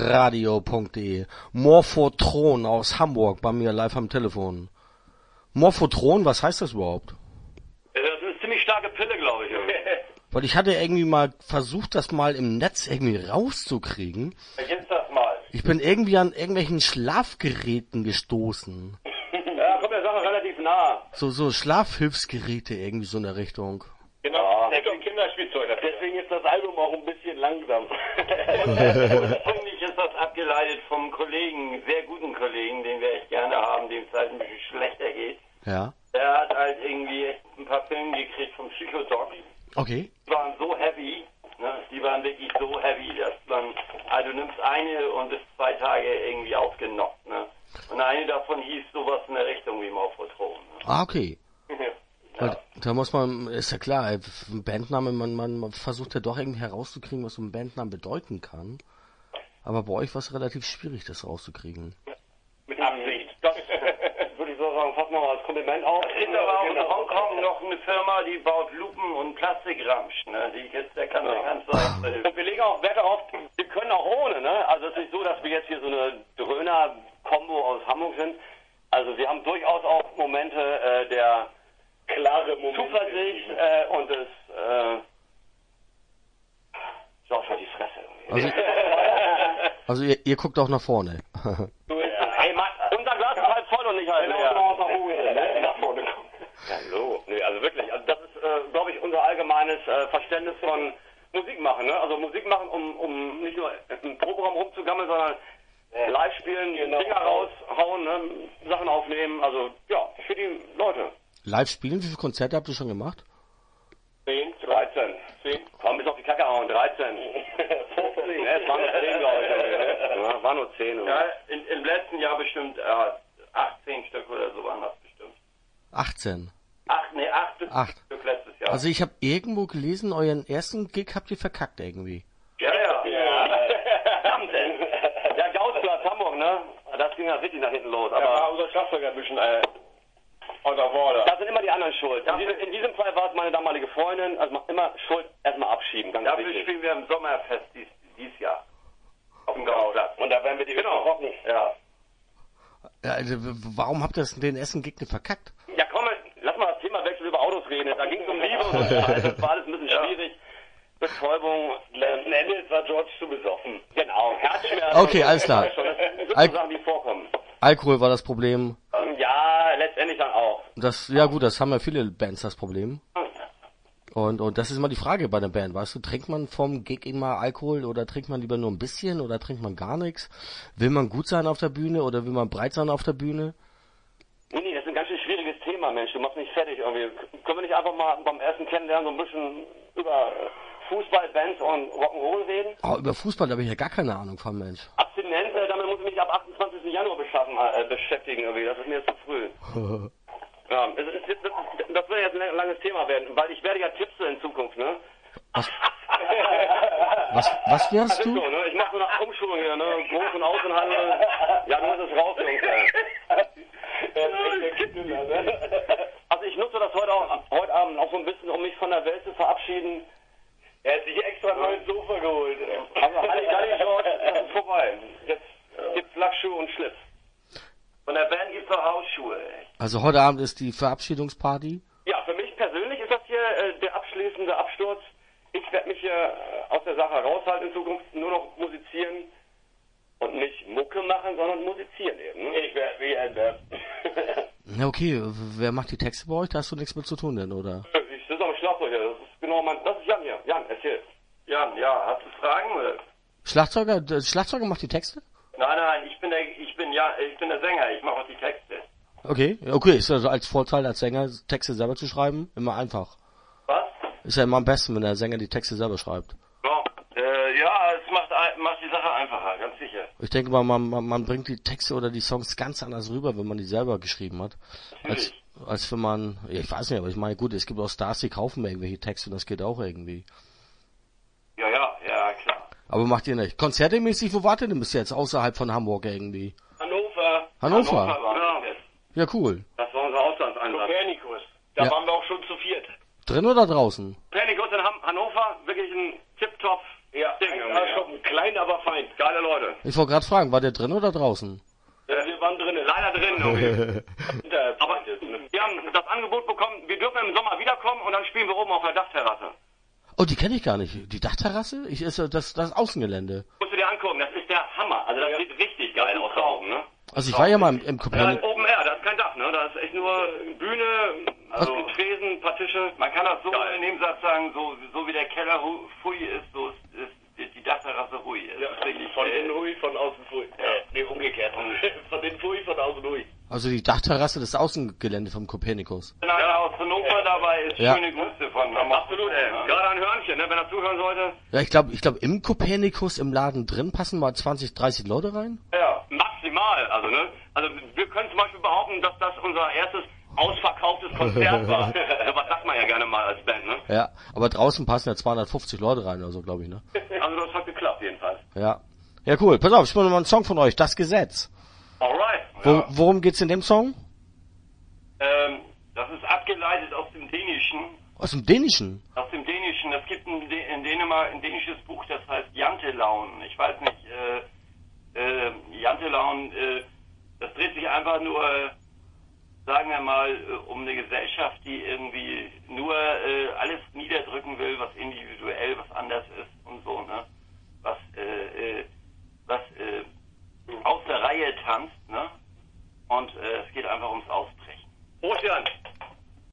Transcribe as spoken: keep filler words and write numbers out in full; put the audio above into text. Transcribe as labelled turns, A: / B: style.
A: radio punkt de. Morphotron aus Hamburg bei mir live am Telefon. Morphotron, was heißt das überhaupt?
B: Das ist eine ziemlich starke Pille, glaube ich.
A: Weil ich hatte irgendwie mal versucht, das mal im Netz irgendwie rauszukriegen.
B: Vergiss das mal.
A: Ich bin irgendwie an irgendwelchen Schlafgeräten gestoßen.
B: Ja, kommt der Sache relativ nah.
A: So, so Schlafhilfsgeräte irgendwie so in der Richtung.
B: Genau, ja. Das ist ein Kinderspielzeug. Deswegen ist das Album auch ein bisschen langsam. Eigentlich ist das abgeleitet vom Kollegen, sehr guten Kollegen, den wir echt gerne haben, dem es halt ein bisschen schlechter geht.
A: Ja.
B: Der hat halt irgendwie echt ein paar Pillen gekriegt vom Psychodoc.
A: Okay.
B: Die waren so heavy, ne? Die waren wirklich so heavy, dass man, also du nimmst eine und bist zwei Tage irgendwie ausgenockt, ne? Und eine davon hieß sowas in der Richtung wie Morphotron. Ne?
A: Ah, okay.
B: Ja.
A: Weil, da muss man, ist ja klar, ein Bandname, man, man versucht ja doch irgendwie herauszukriegen, was so ein Bandname bedeuten kann. Aber bei euch war es relativ schwierig, das rauszukriegen.
B: Mit Absicht. Das würde ich so sagen, fass mal als Kompliment auf. Es ist aber auch in Hongkong noch eine Firma, die baut Lupen und Plastikramsch, ne? Die jetzt, der kann ja ganz leicht. Und wir legen auch Wert darauf, wir können auch ohne, ne? Also es ist nicht so, dass wir jetzt hier so eine Dröhner-Kombo aus Hamburg sind. Also wir haben durchaus auch Momente äh, der klare Momente. Zuversicht äh, und des äh, so schon die Fresse.
A: Also, also ihr, ihr guckt auch nach vorne.
B: So ist es. Hey, Mann, unser Glas ist halb voll und nicht halb leer. Genau, nach oben, ne? Nach vorne kommen. Ja, so. Nee, also wirklich, also das ist, äh, glaube ich, unser allgemeines äh, Verständnis von Musik machen, ne? Also Musik machen, um, um nicht nur im Proberaum rumzugammeln, sondern äh, live spielen, genau. Dinger raushauen, ne? Sachen aufnehmen, also ja, für die Leute.
A: Live spielen, wie viele Konzerte habt ihr schon gemacht?
B: zehn, dreizehn. zehn? Komm, bis auf die Kacke hauen, dreizehn. fünfzehn. Ne, es waren nur zehn, glaube ich. Ja, war nur zehn. Oder? Ja, in, im letzten Jahr bestimmt äh, achtzehn Stück oder so waren das bestimmt.
A: achtzehn.
B: Acht, ne, acht Stück,
A: Acht.
B: Stück letztes Jahr.
A: Also ich habe irgendwo gelesen, euren ersten Gig habt ihr verkackt irgendwie.
B: Ja, ja. ja. Verdammt, ey. Ja, Gaußplatz, Hamburg, ne? Das ging ja richtig nach hinten los. Aber ja, war unser Schlagzeuger ein bisschen, äh, da sind immer die anderen schuld. In diesem, in diesem Fall war es meine damalige Freundin, also immer Schuld erstmal abschieben. Ganz Dafür wichtig. Spielen wir im Sommerfest dies, dieses Jahr. Auf dem Gaußplatz. Und da werden wir die genau rocken. Ja.
A: Ja, also, warum habt ihr das, den ersten Gig nicht verkackt?
B: Ja komm, lass mal das Thema wechseln, über Autos reden. Da ging es um Liebe und so Scheiße. Das war alles ein bisschen schwierig. Betäubung. Letzten Endes war George zu besoffen. Genau. Herzschmerz.
A: Okay, alles klar.
B: Das sind so Sachen, die vorkommen.
A: Alkohol war das Problem.
B: Ja, letztendlich dann auch.
A: Das, ja gut, das haben ja viele Bands, das Problem. Und, und das ist immer die Frage bei einer Band, weißt du, trinkt man vom Gig immer Alkohol oder trinkt man lieber nur ein bisschen oder trinkt man gar nichts? Will man gut sein auf der Bühne oder will man breit sein auf der Bühne?
B: Nee, nee, das ist ein ganz schön schwieriges Thema, Mensch, du machst mich fertig irgendwie. Können wir nicht einfach mal beim ersten Kennenlernen so ein bisschen über Fußball, Bands und Rock'n'Roll reden?
A: Oh, über Fußball habe ich ja gar keine Ahnung von, Mensch.
B: Abstinenz, äh, damit muss ich mich ab achtundzwanzigsten Januar beschaffen, äh, beschäftigen irgendwie, das ist mir zu früh. Ja, das, ist, das, das wird jetzt ein langes Thema werden, weil ich werde ja Tipse in Zukunft, ne?
A: Was, was, was wärst du?
B: So, ne? Ich mache so eine Umschulung hier, ne? Groß- und Außenhandel. Ja, du musst es raus, Jungs. Also ich nutze das heute, auch, heute Abend auch so ein bisschen, um mich von der Welt zu verabschieden. Er hat sich extra ein neues Sofa geholt. Also Halli Galli, George, das ist vorbei. Jetzt gibt's Lackschuhe und Schlips. Von der Band gibt's auch Hausschuhe.
A: Also heute Abend ist die Verabschiedungsparty?
B: Ja, für mich persönlich ist das hier äh, der abschließende Absturz. Ich werde mich hier äh, aus der Sache raushalten in Zukunft, nur noch musizieren und nicht Mucke machen, sondern musizieren eben. Ne? Ich werde wie ein Depp.
A: Ja, okay, wer macht die Texte bei euch? Da hast du nichts mit zu tun denn, oder?
B: Ich sitze am Schlagzeug hier, das ist genau mein, das ist Jan hier. Jan, erzähl. Jan, ja, hast du Fragen oder?
A: Schlagzeuger, der Schlagzeuger macht die Texte?
B: Nein, nein, ich bin der, ich bin ja, ich bin der Sänger, ich mache auch die Texte.
A: Okay, okay, ist also als Vorteil als Sänger Texte selber zu schreiben immer einfach.
B: Was?
A: Ist ja immer am besten, wenn der Sänger die Texte selber schreibt.
B: Ja, äh, ja, es macht, macht die Sache einfacher, ganz sicher.
A: Ich denke mal, man, man, man bringt die Texte oder die Songs ganz anders rüber, wenn man die selber geschrieben hat. Als, als wenn man, ja, ich weiß nicht, aber ich meine, gut, es gibt auch Stars, die kaufen irgendwelche Texte und das geht auch irgendwie.
B: Ja, ja, ja, klar.
A: Aber macht ihr nicht. Konzertemäßig, wo wart ihr denn bis jetzt? Außerhalb von Hamburg irgendwie?
B: Hannover.
A: Hannover?
B: Hannover war ja.
A: Ja, cool.
B: Das war unser Auslandseinsatz. Kopernikus. Da
A: ja.
B: waren wir auch schon zu viert.
A: Drin oder draußen?
B: Kopernikus in Han- Hannover, wirklich ein Tip-Top Ja, Schuppen, klein, aber fein. Geile Leute.
A: Ich wollte gerade fragen, war der drin oder draußen?
B: Ja, wir waren drinnen, leider drin. Aber wir haben das Angebot bekommen, wir dürfen im Sommer wiederkommen und dann spielen wir oben auf der Dachterrasse.
A: Oh, die kenne ich gar nicht. Die Dachterrasse? Ich ist das das Außengelände.
B: Musst du dir angucken, das ist der Hammer. Also das ja. sieht richtig geil aus da oben, ne?
A: Also ich war ja mal im, im Kopernik.
B: Ja, Open Air, da ist kein Dach, ne? Da ist echt nur Bühne, also Was? Tresen, ein paar Tische. Man kann das so geil. In dem Satz sagen, so, so wie der Keller hu, Hui ist, so ist, ist die Dachterrasse Hui. Ja, von äh, innen Hui, von außen Hui. Ja. Äh, nee, umgekehrt. Von innen Hui, von außen Hui.
A: Also die Dachterrasse, das Außengelände vom Kopernikus.
B: Wenn einer aus Hannover dabei ist, ja. Schöne Grüße von. Absolut, ja. Gerade ein Hörnchen, ne, wenn er zuhören sollte.
A: Ja, ich glaube, ich glaube im Kopernikus im Laden drin passen mal zwanzig, dreißig Leute rein.
B: Ja, maximal, also ne. Also wir können zum Beispiel behaupten, dass das unser erstes ausverkauftes Konzert war. Was sagt man ja gerne mal als Band, ne?
A: Ja, aber draußen passen ja zweihundertfünfzig Leute rein oder so, glaube ich, ne?
B: Also das hat geklappt jedenfalls.
A: Ja. Ja, cool. Pass auf, ich spiele mal einen Song von euch, Das Gesetz.
B: Alright.
A: Wo, ja. Worum geht's in dem Song?
B: Ähm, das ist abgeleitet aus dem Dänischen.
A: Aus dem Dänischen?
B: Aus dem Dänischen. Es gibt ein, in Dänemark ein dänisches Buch, das heißt Jantelaun. Ich weiß nicht, äh, äh, Jantelaun, äh, das dreht sich einfach nur, äh, sagen wir mal, äh, um eine Gesellschaft, die irgendwie nur äh, alles niederdrücken will, was individuell, was anders ist und so, ne?